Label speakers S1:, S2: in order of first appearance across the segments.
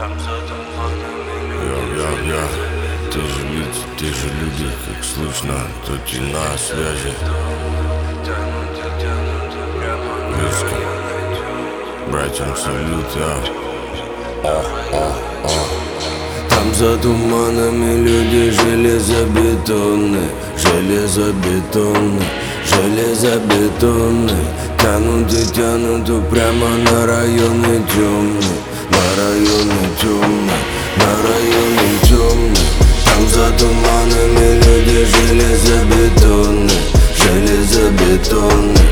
S1: Я, те же люди, как слышно, тут и на связи. Близким братьям салют,
S2: Там за туманами люди железобетонные, железобетонные, железобетонные. Тянут и тянут прямо на районы темные, на районы темные, на районы темные. Там за туманами люди железобетонные, железобетонные,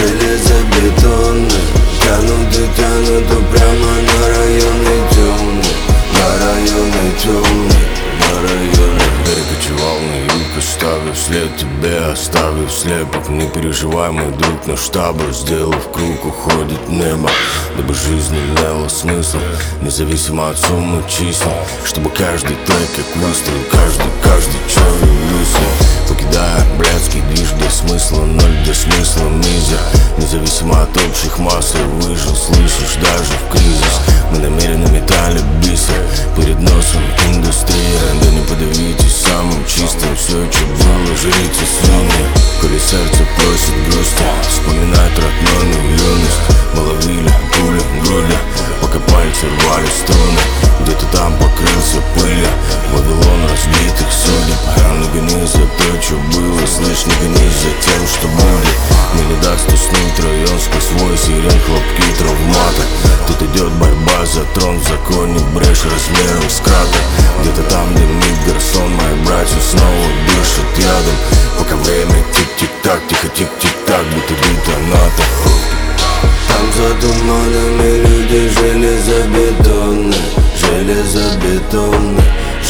S2: железобетонные. Тянут и тянут прямо на районы темные, на районы темные, на районы.
S1: Перекочевал на юг, оставив след тебе, оставив слепок. Не переживай, мой друг, на штабы, сделав круг, уходит небо, дабы жизнь имела смысл, независимо от суммы чисел. Чтобы каждый трек как выстрел, каждый черный выстрел. Покидая блядский движ без смысла, ноль без смысла, мизер. Независимо от общих масс я выжил, слышишь, даже в кризис. Мы намеренно метали бисер перед носом индустрия. Да не подавитесь самым чистым, все, что было, жрите свиньи. Коли сердце просит грусти, вспоминать родную юность. Мы ловили пули в груди, пока пальцы рвали струны. Где-то там покрылся пылью Вавилон разбитых судеб. Не гонись за то, что было, слышь, не гонись за тем, что будет. Мне не даст уснуть район сквозь свой сирен, хлопки, травматы. Тут идет борьба за трон, в законе брешь размером с кратер. Где-то там дымит гарсон, мои братья снова дышат ядом. Пока время тик-тик-так, тихо тик-тик-так, будто детонатор.
S2: Там за туманами люди железобетонные, железобетонные,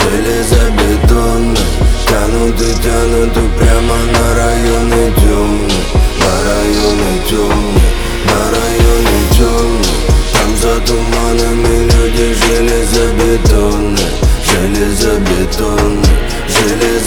S2: железобетонные. Тянут и тянут прямо на районы темные, на районы темные, на районы темные. Там за туманами люди железобетонные, железобетонные, железобетонные.